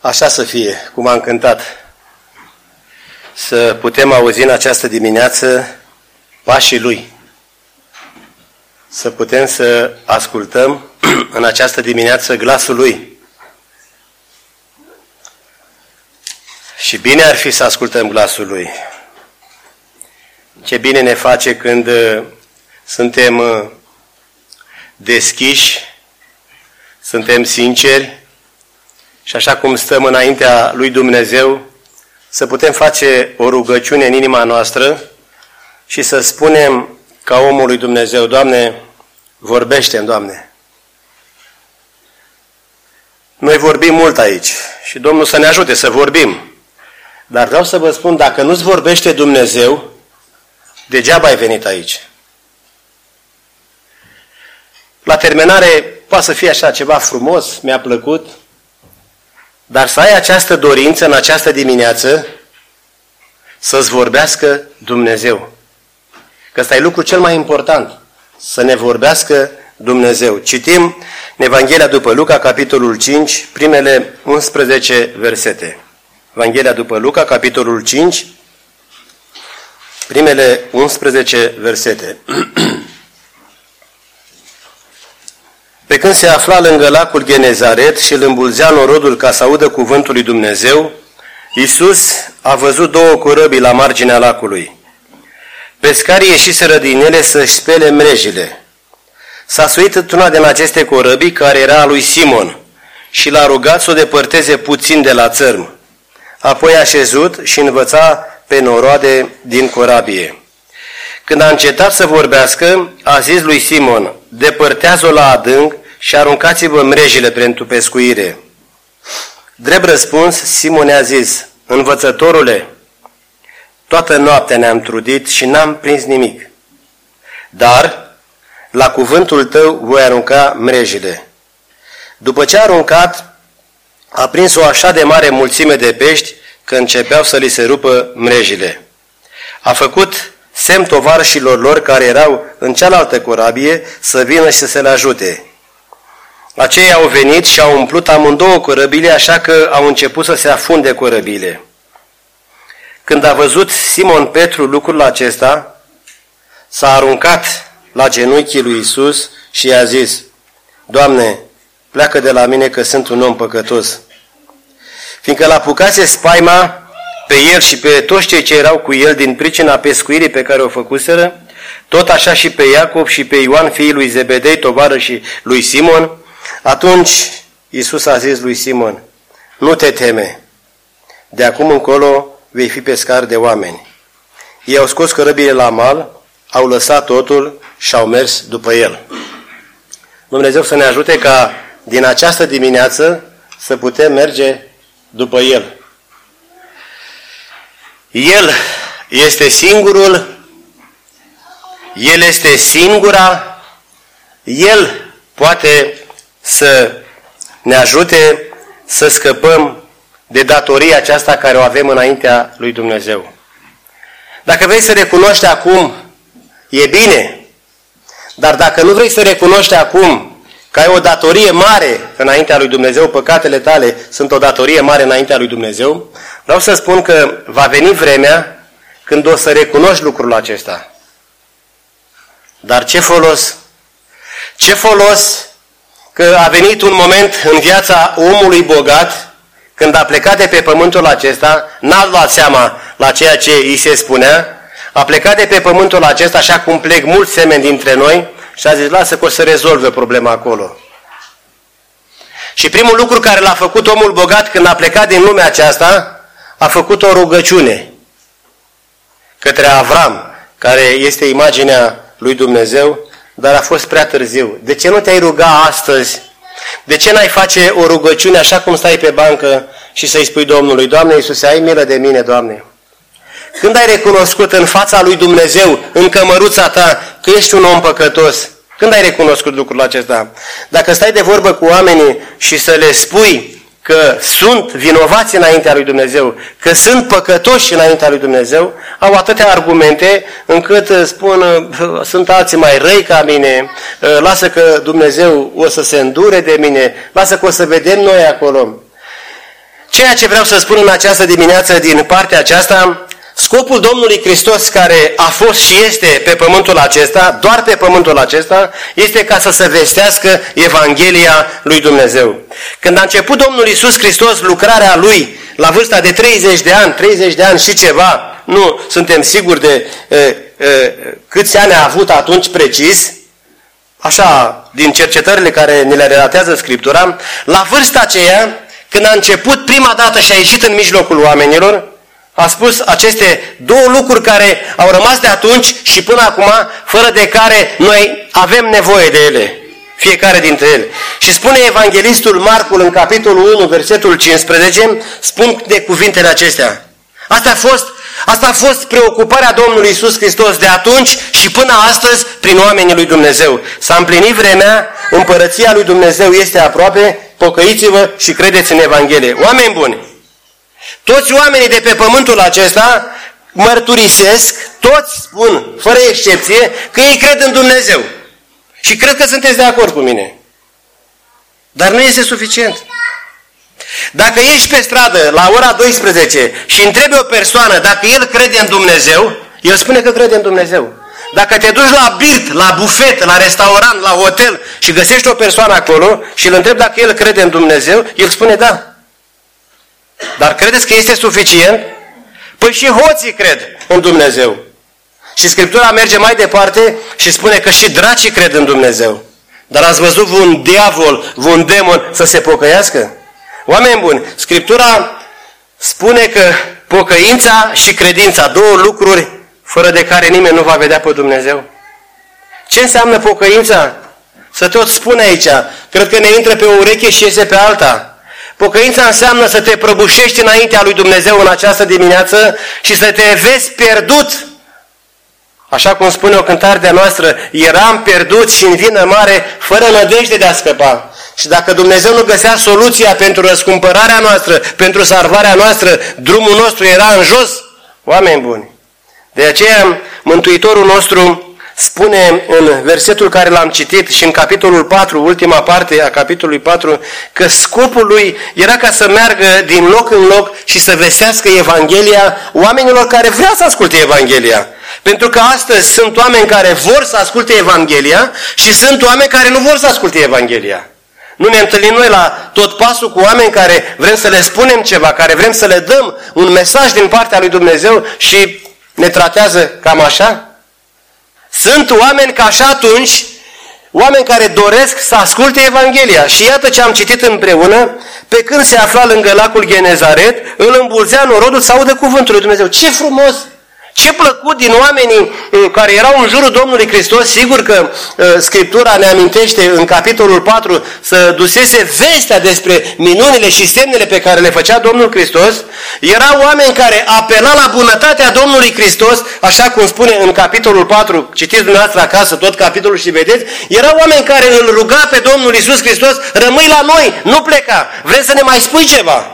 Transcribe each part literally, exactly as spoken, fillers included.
Așa să fie, cum am cântat, să putem auzi în această dimineață pașii Lui. Să putem să ascultăm în această dimineață glasul Lui. Și bine ar fi să ascultăm glasul Lui. Ce bine ne face când suntem deschiși, suntem sinceri și așa cum stăm înaintea lui Dumnezeu, să putem face o rugăciune în inima noastră și să spunem ca omul lui Dumnezeu: Doamne, vorbește-mi, Doamne. Noi vorbim mult aici și Domnul să ne ajute să vorbim. Dar vreau să vă spun, dacă nu-ți vorbește Dumnezeu, degeaba ai venit aici. La terminare poate să fie așa ceva frumos, mi-a plăcut, dar să ai această dorință în această dimineață să-ți vorbească Dumnezeu. Că ăsta e lucrul cel mai important, să ne vorbească Dumnezeu. Citim în Evanghelia după Luca, capitolul cinci, primele unsprezece versete. Evanghelia după Luca, capitolul cinci, primele unsprezece versete. Pe când se afla lângă lacul Genezaret și îl îmbulzea norodul ca să audă cuvântul lui Dumnezeu, Iisus a văzut două corăbii la marginea lacului. Pescarii ieșiseră din ele să-și spele mrejile. S-a suit într-una din aceste corăbii, care era a lui Simon, și l-a rugat să o depărteze puțin de la țărm. Apoi a șezut și învăța pe noroade din corabie. Când a încetat să vorbească, a zis lui Simon: depărtează-o la adânc și aruncați-vă mrejile pentru pescuire. Drept răspuns, Simon i-a zis: învățătorule, toată noaptea ne-am trudit și n-am prins nimic. Dar la cuvântul tău voi arunca mrejile. După ce a aruncat, a prins o așa de mare mulțime de pești că începeau să li se rupă mrejile. A făcut semn tovarășilor lor care erau în cealaltă corabie să vină și să se le ajute. Aceia au venit și au umplut amândouă corăbile, așa că au început să se afunde corăbile. Când a văzut Simon Petru lucrul acesta, s-a aruncat la genunchii lui Iisus și i-a zis: Doamne, pleacă de la mine că sunt un om păcătos. Fiindcă l-apucase spaima pe el și pe toți cei ce erau cu el din pricina pescuirii pe care o făcuseră, tot așa și pe Iacob și pe Ioan, fiii lui Zebedei, tovarășii lui Simon, atunci Iisus a zis lui Simon: nu te teme, de acum încolo vei fi pescar de oameni. Ei au scos corăbile la mal, au lăsat totul și au mers după el. Dumnezeu să ne ajute ca din această dimineață să putem merge după el. El este singurul, El este singura, El poate să ne ajute să scăpăm de datoria aceasta care o avem înaintea lui Dumnezeu. Dacă vrei să recunoști acum, e bine, dar dacă nu vrei să recunoști acum că ai o datorie mare înaintea lui Dumnezeu, păcatele tale sunt o datorie mare înaintea lui Dumnezeu, vreau să spun că va veni vremea când o să recunoști lucrul acesta. Dar ce folos? Ce folos că a venit un moment în viața omului bogat, când a plecat de pe pământul acesta, n-a luat seama la ceea ce îi se spunea, a plecat de pe pământul acesta așa cum plec mulți semeni dintre noi și a zis: lasă că o să rezolve problema acolo. Și primul lucru care l-a făcut omul bogat când a plecat din lumea aceasta, a făcut o rugăciune către Avram, care este imaginea lui Dumnezeu, dar a fost prea târziu. De ce nu te-ai ruga astăzi? De ce n-ai face o rugăciune așa cum stai pe bancă și să-i spui Domnului: Doamne Iisuse, ai milă de mine, Doamne? Când ai recunoscut în fața lui Dumnezeu, în cămăruța ta, că ești un om păcătos? Când ai recunoscut lucrul acesta? Dacă stai de vorbă cu oamenii și să le spui că sunt vinovați înaintea lui Dumnezeu, că sunt păcătoși înaintea lui Dumnezeu, au atâtea argumente încât spun: sunt alții mai răi ca mine, lasă că Dumnezeu o să se îndure de mine, lasă că o să vedem noi acolo. ceea ce vreau să spun în această dimineață din partea aceasta, scopul Domnului Hristos care a fost și este pe pământul acesta, doar pe pământul acesta, este ca să se vestească Evanghelia lui Dumnezeu. Când a început Domnul Iisus Hristos lucrarea Lui, la vârsta de treizeci de ani, treizeci de ani și ceva, nu suntem siguri de e, e, câți ani a avut atunci precis, așa, din cercetările care ne le relatează Scriptura, la vârsta aceea, când a început prima dată și a ieșit în mijlocul oamenilor, a spus aceste două lucruri care au rămas de atunci și până acum, fără de care noi avem nevoie de ele, fiecare dintre ele. Și spune evanghelistul Marcul în capitolul unu, versetul cincisprezece, spun de cuvintele acestea. Asta a fost, asta a fost preocuparea Domnului Iisus Hristos de atunci și până astăzi prin oamenii lui Dumnezeu. S-a împlinit vremea, împărăția lui Dumnezeu este aproape, pocăiți-vă și credeți în Evanghelie. Oameni buni, toți oamenii de pe pământul acesta mărturisesc, toți spun, fără excepție, că ei cred în Dumnezeu. Și cred că sunteți de acord cu mine. Dar nu este suficient. Dacă ești pe stradă la ora douăsprezece și întrebi o persoană dacă el crede în Dumnezeu, el spune că crede în Dumnezeu. Dacă te duci la birt, la bufet, la restaurant, la hotel și găsești o persoană acolo și îl întrebi dacă el crede în Dumnezeu, el spune da. Dar credeți că este suficient? Păi și hoții cred în Dumnezeu. Și Scriptura merge mai departe și spune că și dracii cred în Dumnezeu. Dar ați văzut un diavol, un demon să se pocăiască? Oameni buni, Scriptura spune că pocăința și credința, două lucruri fără de care nimeni nu va vedea pe Dumnezeu. Ce înseamnă pocăința? Să tot spun aici, cred că ne intră pe o ureche și iese pe alta. Pocăința înseamnă să te prăbușești înaintea lui Dumnezeu în această dimineață și să te vezi pierdut. Așa cum spune o cântare de-a noastră, eram pierdut și în vină mare, fără nădejde de a scăpa. Și dacă Dumnezeu nu găsea soluția pentru răscumpărarea noastră, pentru salvarea noastră, drumul nostru era în jos, oameni buni. De aceea, Mântuitorul nostru spune în versetul care l-am citit și în capitolul patru, ultima parte a capitolului patru, că scopul lui era ca să meargă din loc în loc și să vestească Evanghelia oamenilor care vrea să asculte Evanghelia. Pentru că astăzi sunt oameni care vor să asculte Evanghelia și sunt oameni care nu vor să asculte Evanghelia. Nu ne întâlnim noi la tot pasul cu oameni care vrem să le spunem ceva, care vrem să le dăm un mesaj din partea lui Dumnezeu și ne tratează cam așa? Sunt oameni ca și atunci, oameni care doresc să asculte Evanghelia. Și iată ce am citit împreună, pe când se afla lângă lacul Genezaret, îl îmbulzea norodul să audă cuvântul lui Dumnezeu. Ce frumos! Ce plăcut din oamenii care erau în jurul Domnului Hristos, sigur că uh, Scriptura ne amintește în capitolul patru să dusese vestea despre minunile și semnele pe care le făcea Domnul Hristos, erau oameni care apela la bunătatea Domnului Hristos, așa cum spune în capitolul patru, citiți dumneavoastră acasă tot capitolul și vedeți, erau oameni care îl ruga pe Domnul Iisus Hristos, rămâi la noi, nu pleca, vrem să ne mai spui ceva.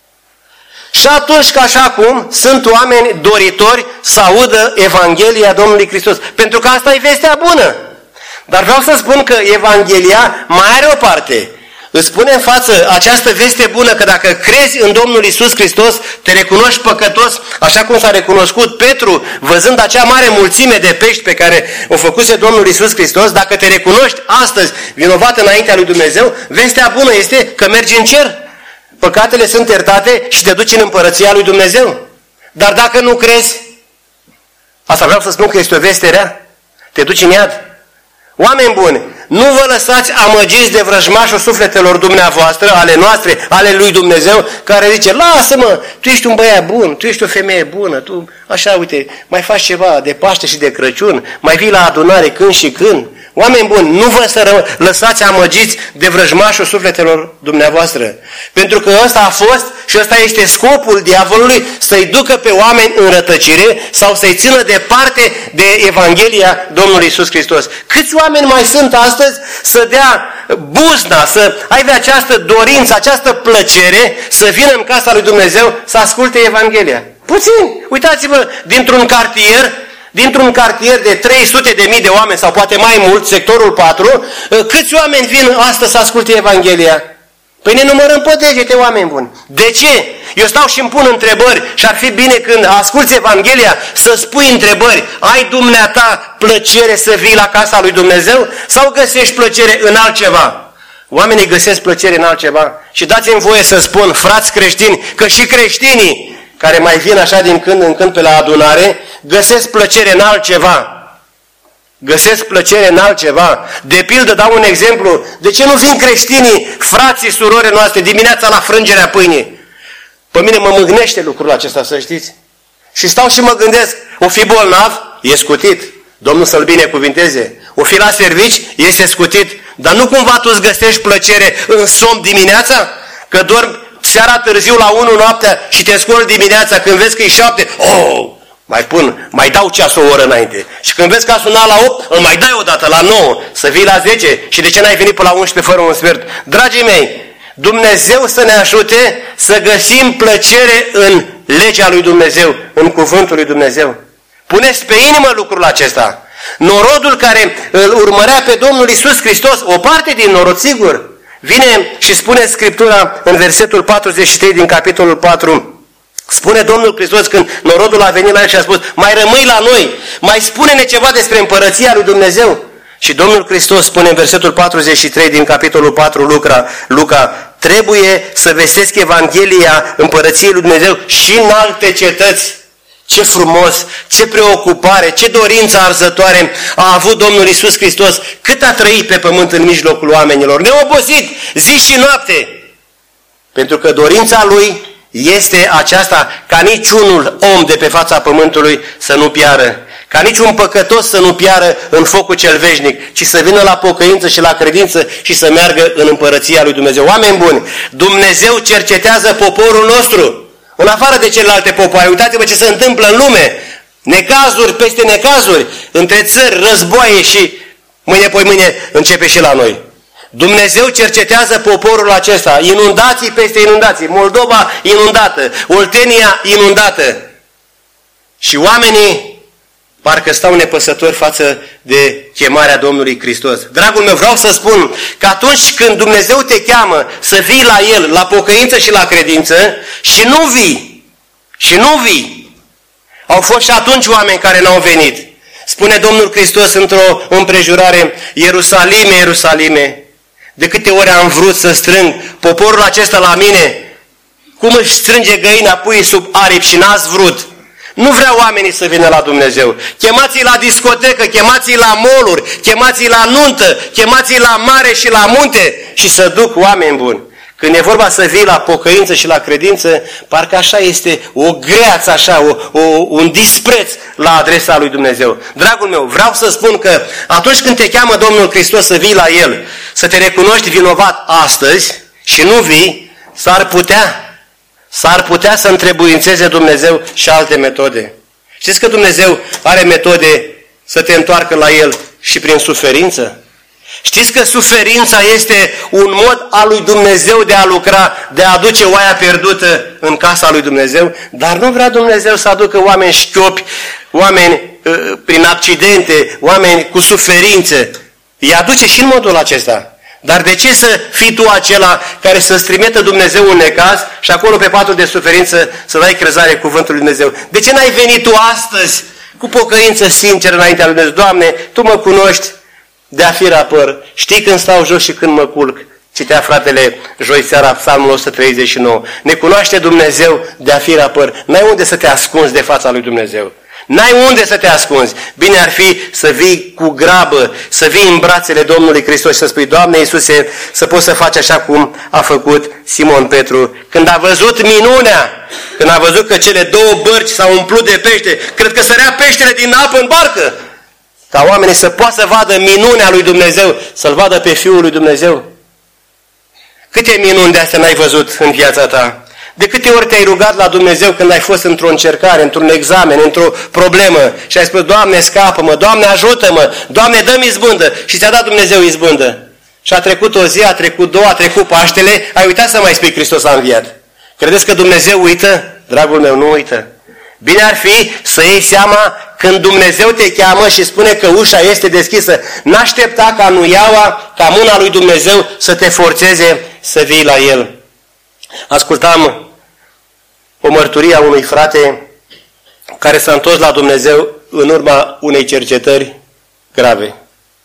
Și atunci, ca și acum, sunt oameni doritori să audă Evanghelia Domnului Hristos. Pentru că asta e vestea bună. Dar vreau să spun că Evanghelia mai are o parte. Îți spune în față această veste bună că dacă crezi în Domnul Iisus Hristos, te recunoști păcătos, așa cum s-a recunoscut Petru, văzând acea mare mulțime de pești pe care o făcuse Domnul Iisus Hristos, dacă te recunoști astăzi vinovat înaintea lui Dumnezeu, vestea bună este că mergi în cer. Păcatele sunt iertate și te duci în împărăția lui Dumnezeu. Dar dacă nu crezi, asta vreau să spun că este o veste rea, te duci în iad. Oameni buni, nu vă lăsați amăgiți de vrăjmașul sufletelor dumneavoastră, ale noastre, ale lui Dumnezeu, care zice, lasă-mă, tu ești un băiat bun, tu ești o femeie bună, tu, așa, uite, mai faci ceva de Paște și de Crăciun, mai vii la adunare când și când. Oameni buni, nu vă să lăsați amăgiți de vrăjmașul sufletelor dumneavoastră. Pentru că ăsta a fost și ăsta este scopul diavolului, să-i ducă pe oameni în rătăcire sau să-i țină departe de Evanghelia Domnului Iisus Hristos. Câți oameni mai sunt astăzi să dea buzna, să aibă această dorință, această plăcere să vină în casa lui Dumnezeu să asculte Evanghelia? Puțini! Uitați-vă, dintr-un cartier, dintr-un cartier de trei sute de mii de oameni, sau poate mai mult, sectorul patru, câți oameni vin astăzi să asculte Evanghelia? Păi ne numărăm pe degete, oameni buni. De ce? Eu stau și îmi pun întrebări și ar fi bine când asculți Evanghelia să spui întrebări. Ai dumneata plăcere să vii la casa lui Dumnezeu sau găsești plăcere în altceva? Oamenii găsesc plăcere în altceva. Și dați-mi voie să spun, frați creștini, că și creștinii care mai vin așa din când în când pe la adunare, găsesc plăcere în altceva. Găsesc plăcere în altceva. De pildă, dau un exemplu. De ce nu vin creștinii, frații, surorile noastre, dimineața la frângerea pâinii? Pe mine mă mâgnește lucrul acesta, să știți. Și stau și mă gândesc, o fi bolnav, e scutit. Domnul să-l binecuvinteze. O fi la servici, este scutit. Dar nu cumva tu îți găsești plăcere în somn dimineața? Că dormi seara târziu la unu noaptea și te scoli dimineața când vezi că e șapte. Oh! Mai pun, mai dau ceasul o oră înainte. Și când vezi că a sunat la opt, îl mai dai o dată la nouă, să vii la zece. Și de ce n-ai venit până la unsprezece fără un sfert? Dragii mei, Dumnezeu să ne ajute să găsim plăcere în legea lui Dumnezeu, în cuvântul lui Dumnezeu. Puneți pe inimă lucrul acesta. Norodul care îl urmărea pe Domnul Iisus Hristos, o parte din norod, sigur, vine și spune Scriptura în versetul patruzeci și trei din capitolul patru, spune Domnul Hristos când norodul a venit la el și a spus, mai rămâi la noi, mai spune-ne ceva despre împărăția lui Dumnezeu. Și Domnul Hristos spune în versetul patruzeci și trei din capitolul patru Luca, Luca, trebuie să vestesc Evanghelia împărăției lui Dumnezeu și în alte cetăți. Ce frumos, ce preocupare, ce dorință arzătoare a avut Domnul Iisus Hristos, cât a trăit pe pământ în mijlocul oamenilor, neobosit, zi și noapte. Pentru că dorința Lui este aceasta, ca niciunul om de pe fața pământului să nu piară, ca niciun păcătos să nu piară în focul cel veșnic, ci să vină la pocăință și la credință și să meargă în împărăția lui Dumnezeu. Oameni buni, Dumnezeu cercetează poporul nostru, în afară de celelalte popoare. Uitați-vă ce se întâmplă în lume, necazuri peste necazuri, între țări, războaie și mâine poi mâine începe și la noi. Dumnezeu cercetează poporul acesta, inundații peste inundații, Moldova inundată, Oltenia inundată. Și oamenii parcă stau nepăsători față de chemarea Domnului Hristos. Dragul meu, vreau să spun că atunci când Dumnezeu te cheamă să vii la El, la pocăință și la credință, și nu vii, și nu vii, au fost și atunci oameni care n-au venit. Spune Domnul Hristos într-o împrejurare, Ierusalime, Ierusalime, de câte ori am vrut să strâng poporul acesta la mine, cum își strânge găina puii sub aripi și n-ați vrut. Nu vreau oamenii să vină la Dumnezeu. Chemați-i la discotecă, chemați-i la mall-uri, chemați-i la nuntă, chemați-i la mare și la munte și să duc oameni buni. Când e vorba să vii la pocăință și la credință, parcă așa este o greață, așa, o, o, un dispreț la adresa lui Dumnezeu. Dragul meu, vreau să spun că atunci când te cheamă Domnul Hristos să vii la El, să te recunoști vinovat astăzi și nu vii, s-ar putea S-ar putea să întrebuințeze Dumnezeu și alte metode. Știți că Dumnezeu are metode să te întoarcă la El și prin suferință? Știți că suferința este un mod al lui Dumnezeu de a lucra, de a aduce oaia pierdută în casa lui Dumnezeu? Dar nu vrea Dumnezeu să aducă oameni șchiopi, oameni uh, prin accidente, oameni cu suferință. Îi aduce și în modul acesta. Dar de ce să fii tu acela care să-ți trimită Dumnezeu un necaz și acolo pe patul de suferință să dai crezare cuvântului Dumnezeu? De ce n-ai venit tu astăzi cu pocăință sinceră înaintea lui Dumnezeu? Doamne, Tu mă cunoști de-a fi rapăr, știi când stau jos și când mă culc. Citea fratele joi seara Psalmul o sută treizeci și nouă. Ne cunoaște Dumnezeu de-a fi rapăr. N-ai unde să te ascunzi de fața lui Dumnezeu. N-ai unde să te ascunzi. Bine ar fi să vii cu grabă, să vii în brațele Domnului Hristos și să spui, Doamne Iisuse, să poți să faci așa cum a făcut Simon Petru. Când a văzut minunea, când a văzut că cele două bărci s-au umplut de pește, cred că sărea peștele din apă în barcă, ca oamenii să poată să vadă minunea lui Dumnezeu, să-L vadă pe Fiul lui Dumnezeu. Câte minuni de astea n-ai văzut în viața ta? De câte ori te-ai rugat la Dumnezeu când ai fost într-o încercare, într-un examen, într-o problemă și ai spus, Doamne, scapă-mă, Doamne, ajută-mă, Doamne, dă-mi izbândă și ți-a dat Dumnezeu izbândă. Și a trecut o zi, a trecut două, a trecut Paștele, ai uitat să mai spui Hristos a înviat. Credeți că Dumnezeu uită? Dragul meu, nu uită. Bine ar fi să iei seama când Dumnezeu te cheamă și spune că ușa este deschisă. N-aștepta ca nuiaua, ca mâna lui Dumnezeu să te forțeze să vii la El. Ascultam o mărturie a unui frate care s-a întors la Dumnezeu în urma unei cercetări grave.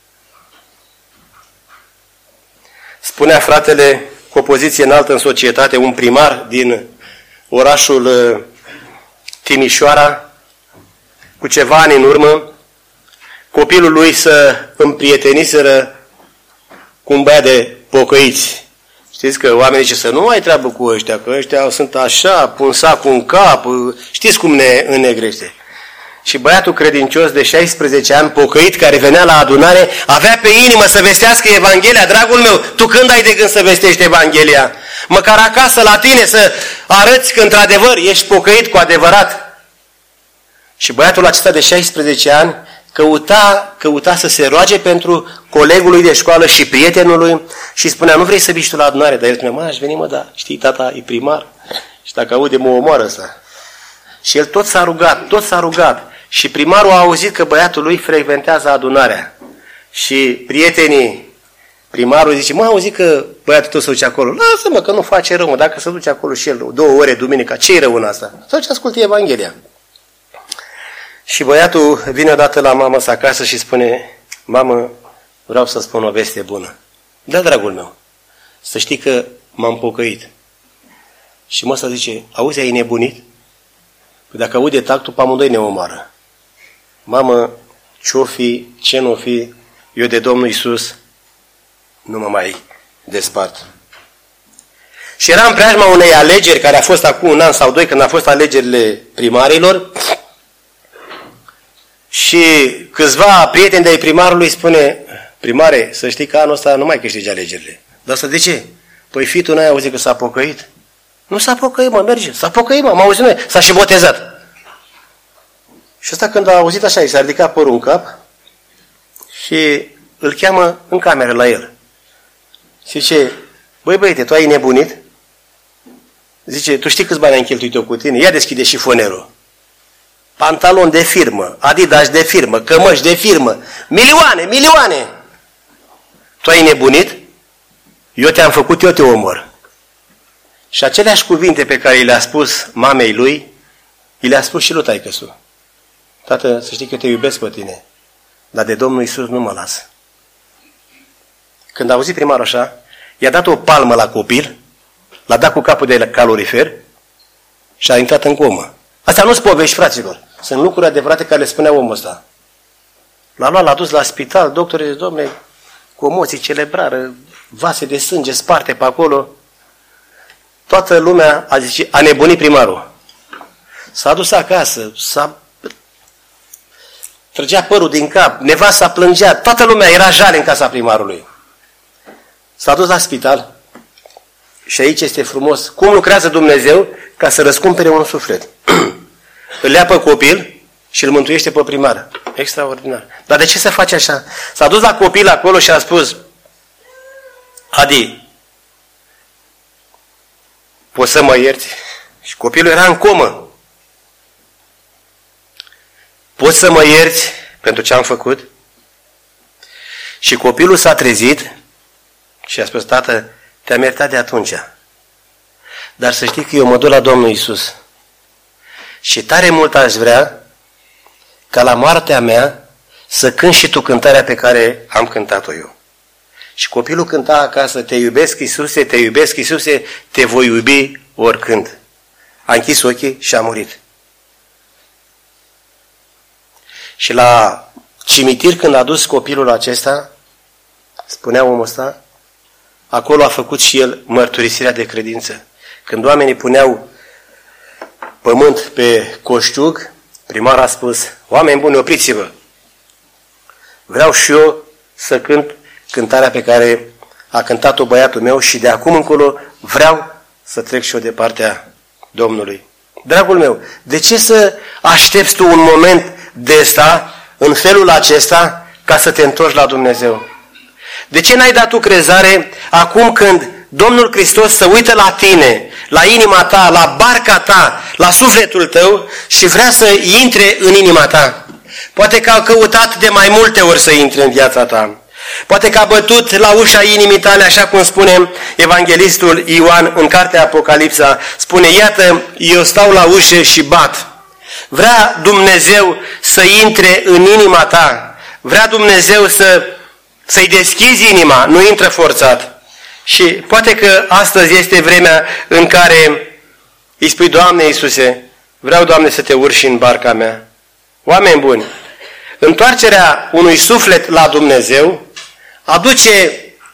Spunea fratele, cu o poziție înaltă în societate, un primar din orașul Timișoara, cu ceva ani în urmă, copilul lui să împrieteniseră cu un băiat de pocăiți. Știți că oamenii zice să nu ai treabă cu ăștia, că ăștia sunt așa, pun sacul în cap, știți cum ne înnegrește. Și băiatul credincios de șaisprezece ani, pocăit, care venea la adunare, avea pe inimă să vestească Evanghelia. Dragul meu, tu când ai de gând să vestești Evanghelia? Măcar acasă la tine să arăți că într-adevăr ești pocăit cu adevărat. Și băiatul acesta de șaisprezece ani căuta, căuta să se roage pentru colegul lui de școală și prietenului și spunea, nu vrei să vii tu la adunare? Dar el spunea, mă, aș veni, mă, da, știi, tata e primar și dacă aude mă omoară ăsta. Și el tot s-a rugat, tot s-a rugat. Și primarul a auzit că băiatul lui frecventează adunarea. Și prietenii, primarul zice, mă, auzit că băiatul tău se duce acolo. Lasă-mă că nu face rău, mă, dacă se duce acolo și el două ore duminica, ce-i rău în asta? Să duce asculte Evanghelia. Și băiatul vine odată la mama sa acasă și spune, mamă, vreau să spun o veste bună. Da, dragul meu, să știi că m-am pocăit. Și măsa zice, auzi, ai nebunit? Păi dacă aude tactul, pe amândoi ne omoară. Mamă, ce-o fi, ce nu fi, eu de Domnul Iisus nu mă mai despart. Și era în preajma unei alegeri care a fost acum un an sau doi, când a fost alegerile primarilor, și câțiva prieteni de-ai primarului spune, primare, să știi că anul ăsta nu mai câștigi alegerile. Dar asta de ce? Păi fitul n-ai auzit că s-a pocăit? Nu s-a pocăit, mă, merge. S-a pocăit, mă, am auzit noi. S-a și botezat. Și ăsta când a auzit așa, i s-a ridicat părul în cap și îl cheamă în cameră la el. Și zice, băi băiete, tu ai nebunit? Zice, tu știi câți bani ai cheltuit eu cu tine? Ia deschide șifonerul. Pantalon de firmă, Adidas de firmă, cămăși de firmă, milioane, milioane. Tu ai nebunit? Eu te-am făcut, eu te omor. Și aceleași cuvinte pe care le-a spus mamei lui, i le-a spus și lui taică-su. Tată, să știi că te iubesc pe tine, dar de Domnul Iisus nu mă las. Când a auzit primarul așa, i-a dat o palmă la copil, l-a dat cu capul de calorifer și a intrat în comă. Astea nu-s povești, fraților. Sunt lucruri adevărate care le spunea omul ăsta. L-a luat, l-a dus la spital, doctorii zice, dom'le, comoții cerebrală, vase de sânge sparte pe acolo. Toată lumea a zis, a nebunit primarul. S-a dus acasă, s-a trăgea părul din cap, nevasta plângea, toată lumea era jale în casa primarului. S-a dus la spital și aici este frumos. Cum lucrează Dumnezeu ca să răscumpere un suflet? Îl ia pe copil și îl mântuiește pe primar. Extraordinar. Dar de ce se face așa? S-a dus la copil acolo și a spus, Adi, poți să mă ierți? Și copilul era în comă. Poți să mă ierți pentru ce am făcut? Și copilul s-a trezit și a spus, tată, te-am iertat de atunci. Dar să știi că eu mă duc la Domnul Iisus. Și tare mult aș vrea ca la moartea mea să cânti și tu cântarea pe care am cântat-o eu. Și copilul cânta acasă, te iubesc Iisuse, te iubesc Iisuse, te voi iubi oricând. A închis ochii și a murit. Și la cimitir, când a dus copilul acesta, spunea omul ăsta, acolo a făcut și el mărturisirea de credință. Când oamenii puneau pământ pe coșciug, primarul a spus, oameni buni, opriți-vă! Vreau și eu să cânt cântarea pe care a cântat-o băiatul meu și de acum încolo vreau să trec și eu de partea Domnului. Dragul meu, de ce să aștepți tu un moment de ăsta, în felul acesta, ca să te întorci la Dumnezeu? De ce n-ai dat tu crezare acum când Domnul Hristos să uită la tine, la inima ta, la barca ta, la sufletul tău și vrea să intre în inima ta. Poate că a căutat de mai multe ori să intre în viața ta. Poate că a bătut la ușa inimii tale, așa cum spune evanghelistul Ioan în cartea Apocalipsa. Spune, iată, eu stau la ușă și bat. Vrea Dumnezeu să intre în inima ta. Vrea Dumnezeu să, să-i deschizi inima, nu intră forțat. Și poate că astăzi este vremea în care îi spui, Doamne Iisuse, vreau, Doamne, să te urci în barca mea. Oameni buni, întoarcerea unui suflet la Dumnezeu aduce,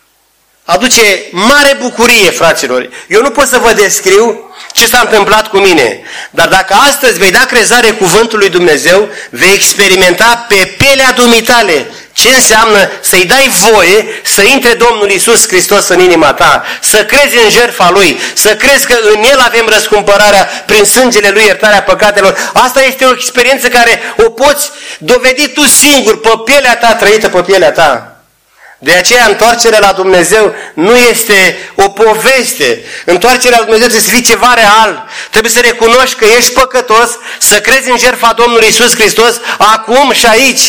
aduce mare bucurie, fraților. Eu nu pot să vă descriu ce s-a întâmplat cu mine, dar dacă astăzi vei da crezare cuvântului Dumnezeu, vei experimenta pe pielea dumitale ce înseamnă să-i dai voie să intre Domnul Iisus Hristos în inima ta, să crezi în jertfa Lui, să crezi că în El avem răscumpărarea prin sângele Lui, iertarea păcatelor. Asta este o experiență care o poți dovedi tu singur, pe pielea ta, trăită pe pielea ta. De aceea întoarcerea la Dumnezeu nu este o poveste. Întoarcerea la Dumnezeu trebuie să fie ceva real. Trebuie să recunoști că ești păcătos, să crezi în jertfa Domnului Iisus Hristos acum și aici.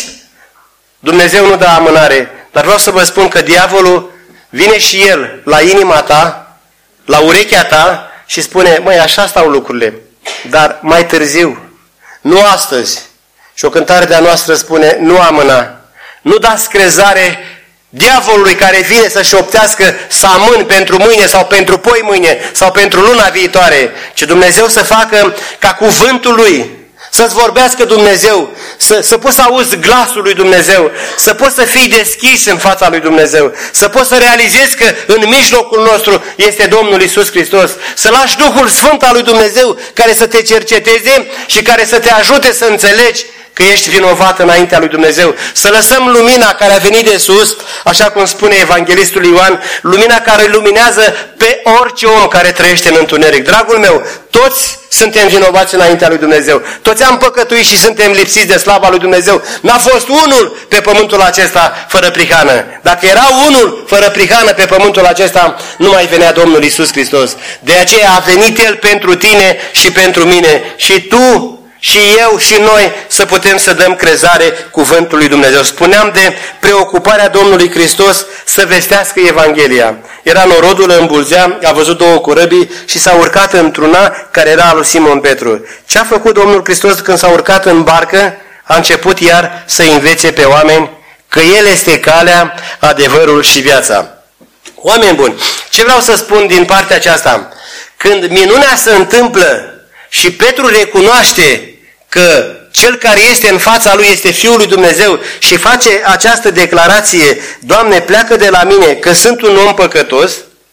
Dumnezeu nu dă amânare, dar vreau să vă spun că diavolul vine și el la inima ta, la urechea ta și spune, măi, așa stau lucrurile, dar mai târziu, nu astăzi. Și o cântare de-a noastră spune, nu amâna, nu dați crezare diavolului care vine să șoptească să amâni pentru mâine sau pentru poi mâine sau pentru luna viitoare, ci Dumnezeu să facă ca cuvântul Lui, să-ți vorbească Dumnezeu, să, să poți să auzi glasul lui Dumnezeu, să poți să fii deschis în fața lui Dumnezeu, să poți să realizezi că în mijlocul nostru este Domnul Iisus Hristos, să lași Duhul Sfânt al lui Dumnezeu care să te cerceteze și care să te ajute să înțelegi că ești vinovat înaintea lui Dumnezeu. Să lăsăm lumina care a venit de sus, așa cum spune evanghelistul Ioan, lumina care luminează pe orice om care trăiește în întuneric. Dragul meu, toți suntem vinovați înaintea lui Dumnezeu. Toți am păcătuit și suntem lipsiți de slava lui Dumnezeu. N-a fost unul pe pământul acesta fără prihană. Dacă era unul fără prihană pe pământul acesta, nu mai venea Domnul Iisus Hristos. De aceea a venit El pentru tine și pentru mine. Și tu și eu și noi să putem să dăm crezare cuvântului lui Dumnezeu. Spuneam de preocuparea Domnului Hristos să vestească Evanghelia. Era norodul în Bulzea, a văzut două corăbii și s-a urcat într-una care era al lui Simon Petru. Ce a făcut Domnul Hristos când s-a urcat în barcă? A început iar să învețe pe oameni că El este calea, adevărul și viața. Oameni buni, ce vreau să spun din partea aceasta? Când minunea se întâmplă și Petru recunoaște că cel care este în fața lui este Fiul lui Dumnezeu și face această declarație, Doamne, pleacă de la mine că sunt un om păcătos,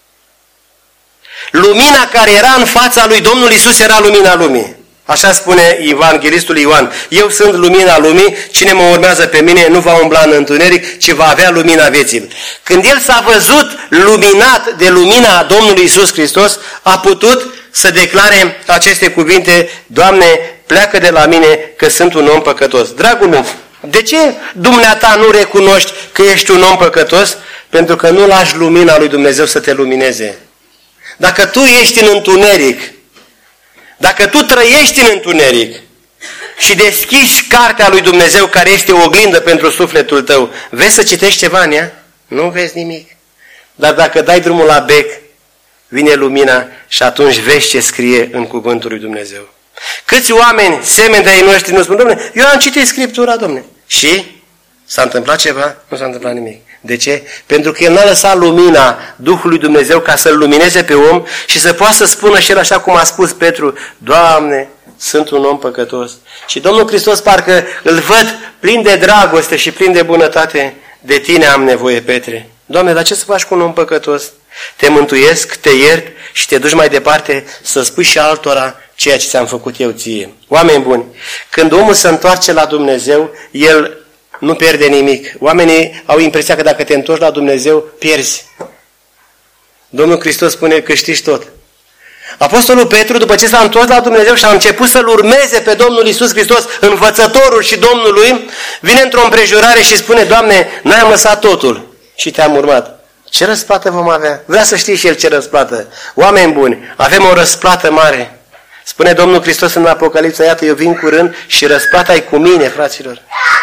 lumina care era în fața lui Domnul Iisus era lumina lumii. Așa spune evanghelistul Ioan, eu sunt lumina lumii, cine mă urmează pe mine nu va umbla în întuneric, ci va avea lumina vieții. Când el s-a văzut luminat de lumina Domnului Iisus Hristos, a putut să declare aceste cuvinte, Doamne, pleacă de la mine că sunt un om păcătos. Dragul meu, de ce dumneata nu recunoști că ești un om păcătos? Pentru că nu lași lumina lui Dumnezeu să te lumineze. Dacă tu ești în întuneric, dacă tu trăiești în întuneric și deschizi cartea lui Dumnezeu care este o oglindă pentru sufletul tău, vezi să citești ceva în ea? Nu vezi nimic. Dar dacă dai drumul la bec, vine lumina și atunci vezi ce scrie în cuvântul lui Dumnezeu. Câți oameni, semeni de-ai noștri, nu spun, Dom'le, eu am citit Scriptura, Dom'le. Și s-a întâmplat ceva? Nu s-a întâmplat nimic. De ce? Pentru că El n-a lăsat lumina Duhului Dumnezeu ca să-L lumineze pe om și să poată să spună și El așa cum a spus Petru, Doamne, sunt un om păcătos. Și Domnul Hristos parcă îl văd plin de dragoste și plin de bunătate. De tine am nevoie, Petre. Doamne, dar ce să faci cu un om păcătos? Te mântuiesc, te iert și te duci mai departe să spui și altora ceea ce ți-am făcut eu ție. Oameni buni, când omul se întoarce la Dumnezeu, el nu pierde nimic. Oamenii au impresia că dacă te întorci la Dumnezeu, pierzi. Domnul Hristos spune că știi tot. Apostolul Petru, după ce s-a întors la Dumnezeu și a început să-L urmeze pe Domnul Iisus Hristos, învățătorul și Domnul lui, vine într-o împrejurare și spune, Doamne, noi am lăsat totul și te-am urmat. Ce răsplată vom avea? Vrea să știe și el ce răsplată. Oameni buni, avem o răsplată mare. Spune Domnul Hristos în Apocalipsa, iată, eu vin curând și răsplata e cu mine, fraților.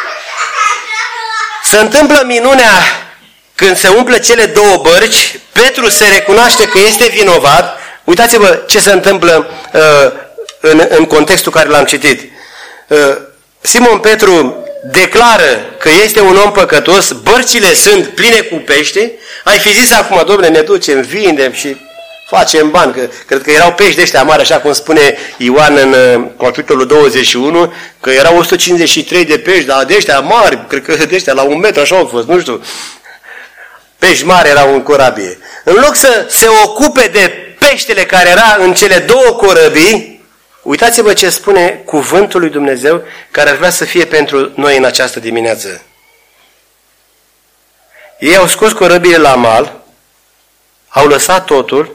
Se întâmplă minunea când se umplă cele două bărci, Petru se recunoaște că este vinovat. Uitați-vă ce se întâmplă uh, în, în contextul care l-am citit. Uh, Simon Petru declară că este un om păcătos, bărcile sunt pline cu pește, ai fi zis acum, Dom'le, ne ducem, vindem și facem bani, că cred că erau pești de ăștia mari, așa cum spune Ioan în capitolul douăzeci și unu, că erau o sută cincizeci și trei de pești, dar de ăștia mari, cred că de ăștia la un metru, așa au fost, nu știu. Pești mari erau în corabie. În loc să se ocupe de peștele care era în cele două corăbii, uitați-vă ce spune cuvântul lui Dumnezeu, care ar vrea să fie pentru noi în această dimineață. Ei au scos corăbile la mal, au lăsat totul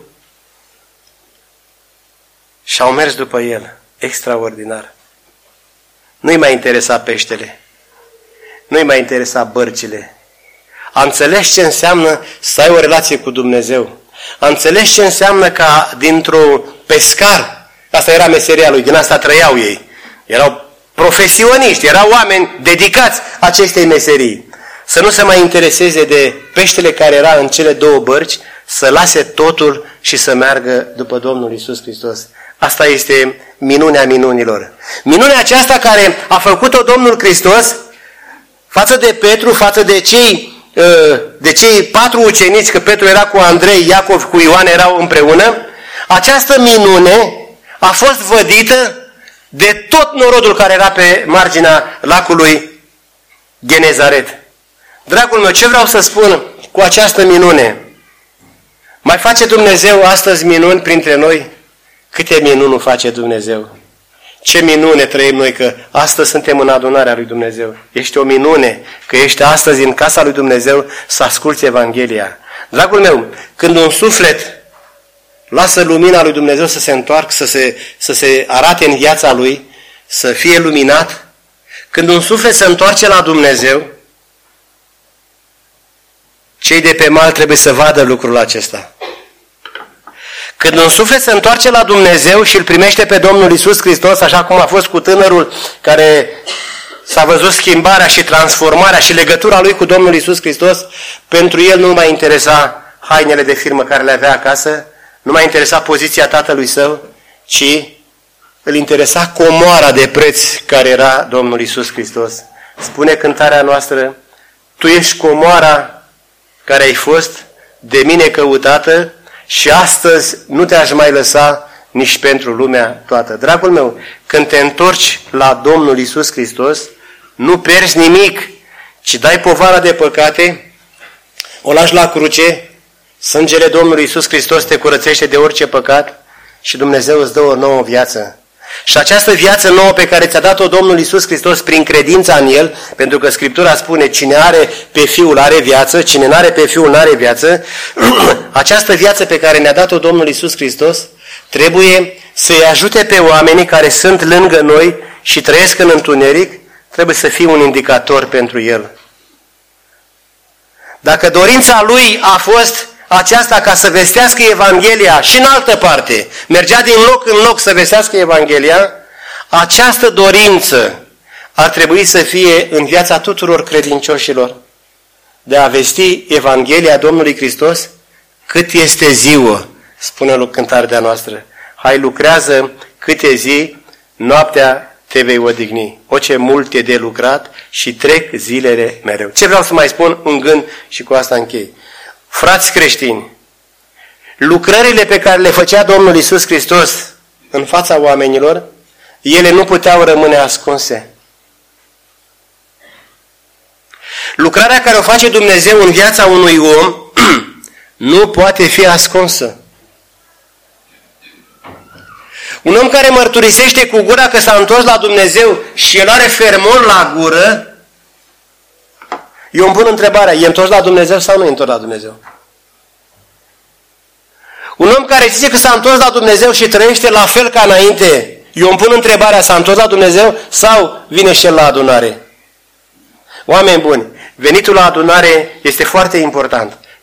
și au mers după el. Extraordinar. Nu-i mai interesa peștele. Nu-i mai interesa bărcile. A înțeles ce înseamnă să ai o relație cu Dumnezeu. A înțeles ce înseamnă ca dintr-un pescar, asta era meseria lui, din asta trăiau ei. Erau profesioniști, erau oameni dedicați acestei meserii. Să nu se mai intereseze de peștele care era în cele două bărci, să lase totul și să meargă după Domnul Iisus Hristos. Asta este minunea minunilor. Minunea aceasta care a făcut-o Domnul Hristos față de Petru, față de cei, de cei patru ucenici, că Petru era cu Andrei, Iacov, cu Ioan erau împreună, această minune a fost vădită de tot norodul care era pe marginea lacului Genezaret. Dragul meu, ce vreau să spun cu această minune? Mai face Dumnezeu astăzi minuni printre noi? Câte minuni nu face Dumnezeu? Ce minune trăim noi că astăzi suntem în adunarea lui Dumnezeu. Este o minune că ești astăzi în casa lui Dumnezeu să asculți Evanghelia. Dragul meu, când un suflet lasă lumina lui Dumnezeu să se întoarcă, să se, să se arate în viața lui, să fie luminat, când un suflet se întoarce la Dumnezeu, cei de pe mal trebuie să vadă lucrul acesta. Când un suflet se întoarce la Dumnezeu și îl primește pe Domnul Iisus Hristos, așa cum a fost cu tânărul care s-a văzut schimbarea și transformarea și legătura lui cu Domnul Iisus Hristos, pentru el nu mai interesa hainele de firmă care le avea acasă, nu mai interesa poziția tatălui său, ci îl interesa comoara de preț care era Domnul Iisus Hristos. Spune cântarea noastră, tu ești comoara care ai fost de mine căutată și astăzi nu te-aș mai lăsa nici pentru lumea toată. Dragul meu, când te întorci la Domnul Iisus Hristos, nu pierzi nimic, ci dai povara de păcate, o lași la cruce, sângele Domnului Iisus Hristos te curățește de orice păcat și Dumnezeu îți dă o nouă viață. Și această viață nouă pe care ți-a dat-o Domnul Iisus Hristos prin credința în El, pentru că Scriptura spune, cine are pe Fiul are viață, cine n-are pe Fiul n-are viață, această viață pe care ne-a dat-o Domnul Iisus Hristos trebuie să-i ajute pe oamenii care sunt lângă noi și trăiesc în întuneric, trebuie să fie un indicator pentru El. Dacă dorința Lui a fost aceasta ca să vestească Evanghelia și în altă parte, mergea din loc în loc să vestească Evanghelia, această dorință ar trebui să fie în viața tuturor credincioșilor de a vesti Evanghelia Domnului Hristos cât este ziua, spune lui cântarea noastră. Hai, lucrează câte zi, noaptea te vei odihni. O, ce mult e de lucrat și trec zilele mereu. Ce vreau să mai spun? Un gând și cu asta închei. Frați creștini, lucrările pe care le făcea Domnul Iisus Hristos în fața oamenilor, ele nu puteau rămâne ascunse. Lucrarea care o face Dumnezeu în viața unui om nu poate fi ascunsă. Un om care mărturisește cu gura că s-a întors la Dumnezeu și el are fermon la gură, eu îmi pun întrebarea, e întors la Dumnezeu sau nu e întors la Dumnezeu? Un om care zice că s-a întors la Dumnezeu și trăiește la fel ca înainte, eu îmi pun întrebarea, s-a întors la Dumnezeu sau vine și el la adunare? Oameni buni, venitul la adunare este foarte important.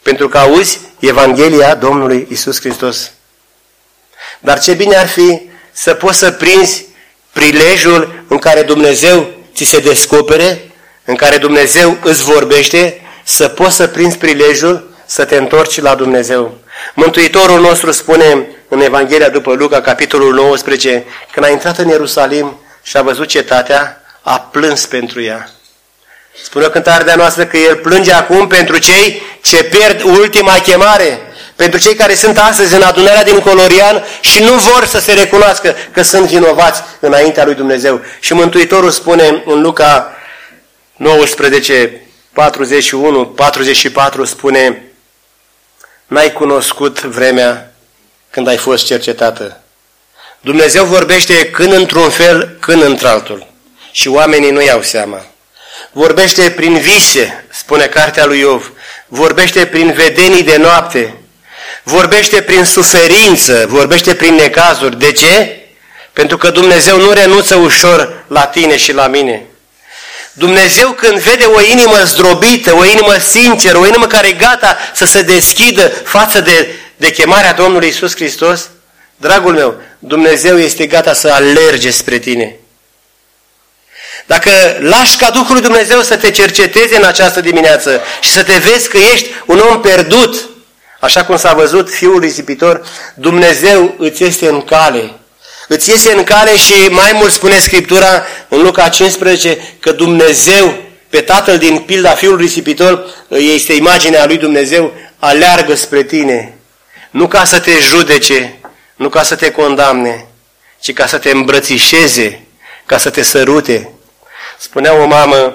pentru că auzi Evanghelia Domnului Iisus Hristos. Dar ce bine ar fi să poți să prinzi prilejul în care Dumnezeu ți se descopere, în care Dumnezeu îți vorbește, să poți să prinzi prilejul să te întorci la Dumnezeu. Mântuitorul nostru spune în Evanghelia după Luca, capitolul nouăsprezece, când a intrat în Ierusalim și a văzut cetatea, a plâns pentru ea. Spune o cântare de-a noastră că El plânge acum pentru cei ce pierd ultima chemare, pentru cei care sunt astăzi în adunarea din Colorian și nu vor să se recunoască că sunt vinovați înaintea lui Dumnezeu. Și Mântuitorul spune în Luca nouăsprezece, patruzeci și unu, patruzeci și patru, spune: n-ai cunoscut vremea când ai fost cercetată. Dumnezeu vorbește când într-un fel, când într-altul. Și oamenii nu iau seama. Vorbește prin vise, spune cartea lui Iov. Vorbește prin vedenii de noapte. Vorbește prin suferință, vorbește prin necazuri. De ce? Pentru că Dumnezeu nu renunță ușor la tine și la mine. Dumnezeu când vede o inimă zdrobită, o inimă sinceră, o inimă care e gata să se deschidă față de, de chemarea Domnului Iisus Hristos, dragul meu, Dumnezeu este gata să alerge spre tine. Dacă lași ca Duhul lui Dumnezeu să te cerceteze în această dimineață și să te vezi că ești un om pierdut, așa cum s-a văzut fiul risipitor, Dumnezeu îți este în cale. Îți iese în cale și mai mult spune Scriptura în Luca cincisprezece că Dumnezeu, pe tatăl din pilda fiului risipitor, este imaginea lui Dumnezeu, aleargă spre tine. Nu ca să te judece, nu ca să te condamne, ci ca să te îmbrățișeze, ca să te sărute. Spunea o mamă,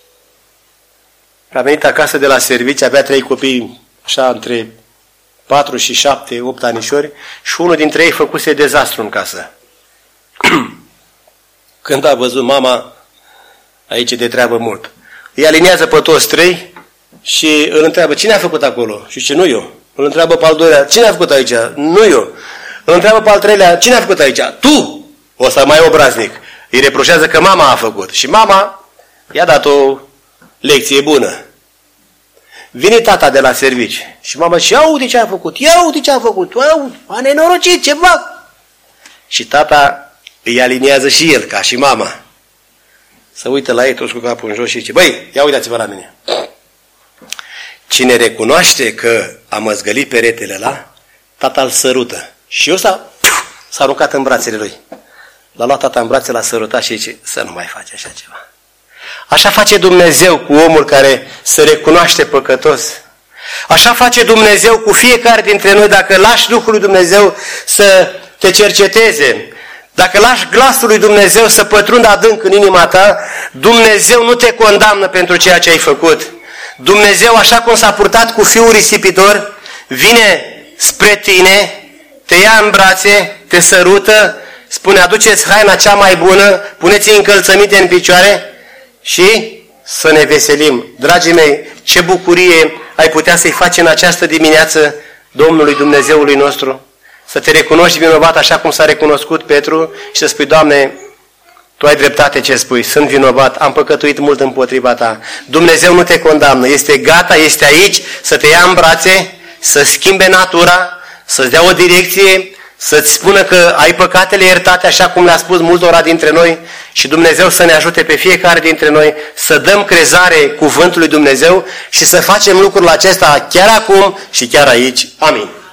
a venit acasă de la serviciu, avea trei copii, așa, între patru și șapte, opt anișori, și unul dintre ei făcuse dezastru în casă. Când a văzut mama, aici de treabă mult, îi aliniază pe toți trei și îl întreabă, cine a făcut acolo? Și zice, nu eu. Îl întreabă pe al doilea, cine a făcut aici? Nu eu. Îl întreabă pe al treilea, cine a făcut aici? Tu! O să mai obraznic. Îi reproșează că mama a făcut. Și mama i-a dat o lecție bună. Vine tata de la servici și mama zice, ia uite ce a făcut, ia uite ce a făcut, ia, a nenorocit, ceva. Și tata îi aliniază și el, ca și mama. Să uită la ei toți cu capul în jos și zice, băi, ia uitați-vă la mine. Cine recunoaște că a măzgălit peretele ăla, tata îl sărută. Și ăsta s-a aruncat în brațele lui. L-a luat tata în brațe, l-a sărutat și zice, să nu mai faci așa ceva. Așa face Dumnezeu cu omul care se recunoaște păcătos. Așa face Dumnezeu cu fiecare dintre noi dacă lași Duhul lui Dumnezeu să te cerceteze. Dacă lași glasul lui Dumnezeu să pătrundă adânc în inima ta, Dumnezeu nu te condamnă pentru ceea ce ai făcut. Dumnezeu, așa cum s-a purtat cu fiul risipitor, vine spre tine, te ia în brațe, te sărută, spune, aduceți haina cea mai bună, puneți-i încălțăminte în picioare și să ne veselim. Dragii mei, ce bucurie ai putea să-i faci în această dimineață Domnului Dumnezeului nostru. Să te recunoști vinovat așa cum s-a recunoscut Petru și să spui, Doamne, Tu ai dreptate ce spui, sunt vinovat, am păcătuit mult împotriva Ta. Dumnezeu nu te condamnă, este gata, este aici să te ia în brațe, să schimbe natura, să-ți dea o direcție, să-ți spună că ai păcatele iertate așa cum le-a spus multora dintre noi și Dumnezeu să ne ajute pe fiecare dintre noi să dăm crezare cuvântului Dumnezeu și să facem lucrul acesta chiar acum și chiar aici. Amin.